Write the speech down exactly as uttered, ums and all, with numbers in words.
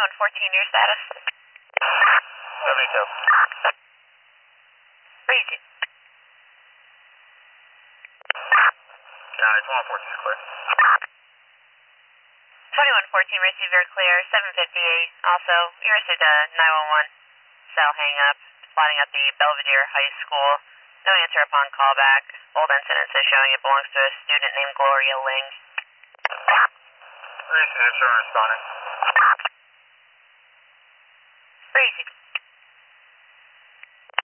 one fourteen, your status? seventy-two. Breezy. No, it's one fourteen is clear. twenty-one fourteen, received very clear, seven fifty-eight. Also, we received a nine one one cell hang up, spotting at the Belvedere High School. No answer upon callback. Old incident is showing it belongs to a student named Gloria Ling. Recent answer responding. Breezy.